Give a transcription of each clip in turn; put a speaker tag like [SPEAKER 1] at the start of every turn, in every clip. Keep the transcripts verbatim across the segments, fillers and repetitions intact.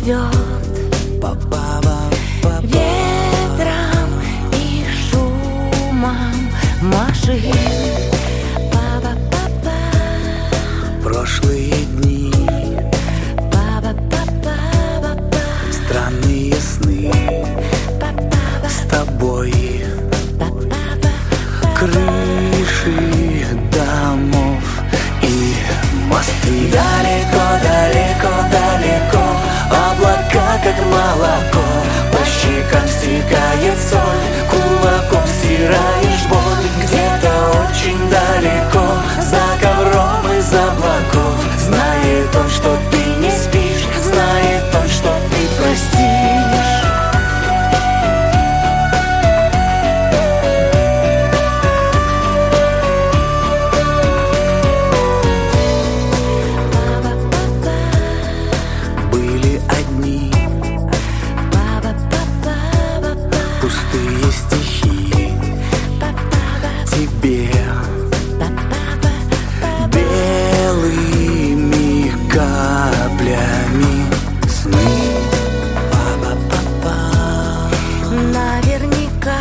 [SPEAKER 1] зовет ветром и шумом машин.
[SPEAKER 2] Прошлые дни, странные сны с тобой, крыши домов и мосты. Далеко, далеко, далеко облака, как молоко, по щекам стекает соль, кулаком стираешь боль. Где-то очень далеко, за ковром из облаков, знает он, что ты не спишь, знает он, что ты простишь. Были одни пустые стихи тебе, белыми каплями сны.
[SPEAKER 1] Наверняка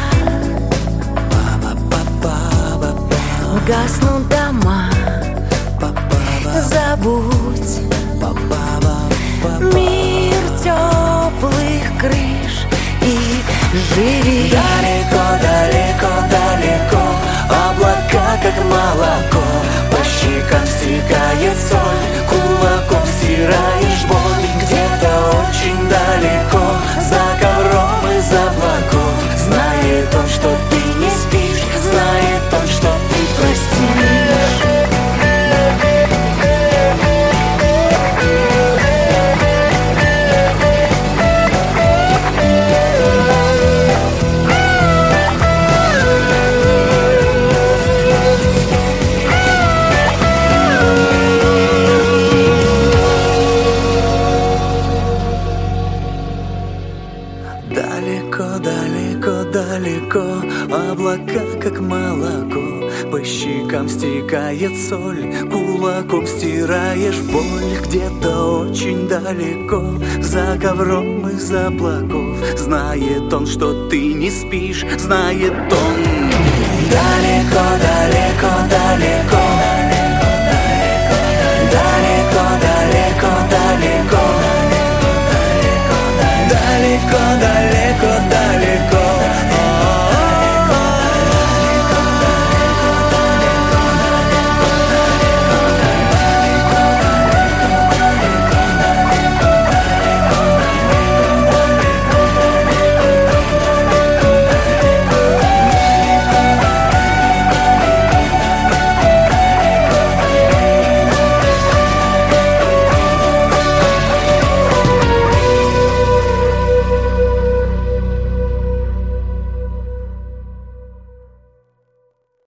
[SPEAKER 1] гаснут дома, забудь мир теплых крыш и живи.
[SPEAKER 2] Далеко, далеко, далеко облака, как молоко, по щекам стекает соль, кулаком стираешь боль. Где-то очень далеко, за ковром из облаков, знает он, что ты не спишь, знает он, что ты простишь. Далеко, далеко, далеко облака, как молоко, по щекам стекает соль, кулаком стираешь боль. Где-то очень далеко, за ковром из облаков, знает он, что ты не спишь, знает он. Далеко, далеко, далеко